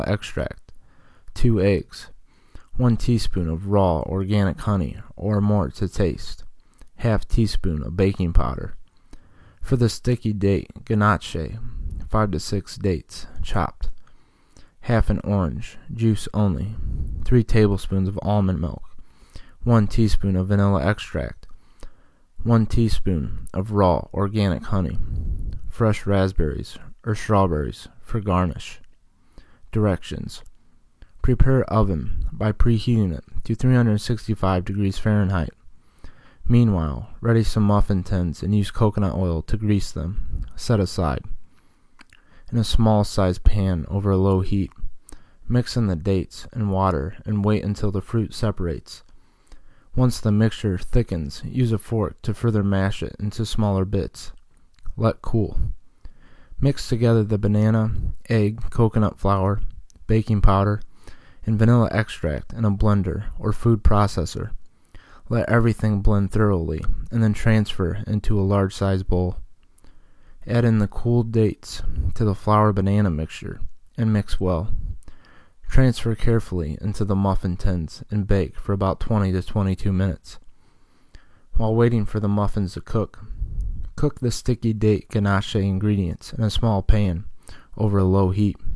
extract, 2 eggs, 1 teaspoon of raw organic honey or more to taste, half teaspoon of baking powder. For the sticky date ganache, 5 to 6 dates, chopped, half an orange, juice only, 3 tablespoons of almond milk, 1 teaspoon of vanilla extract, 1 teaspoon of raw organic honey, fresh raspberries or strawberries for garnish. Directions: prepare oven by preheating it to 365 degrees Fahrenheit. Meanwhile, ready some muffin tins and use coconut oil to grease them. Set aside. In a small-sized pan over a low heat, mix in the dates and water and wait until the fruit separates. Once the mixture thickens, use a fork to further mash it into smaller bits. Let cool. Mix together the banana, egg, coconut flour, baking powder, and vanilla extract in a blender or food processor. Let everything blend thoroughly, and then transfer into a large-sized bowl. Add in the cooled dates to the flour-banana mixture, and mix well. Transfer carefully into the muffin tins and bake for about 20 to 22 minutes. While waiting for the muffins to cook, cook the sticky date ganache ingredients in a small pan over a low heat.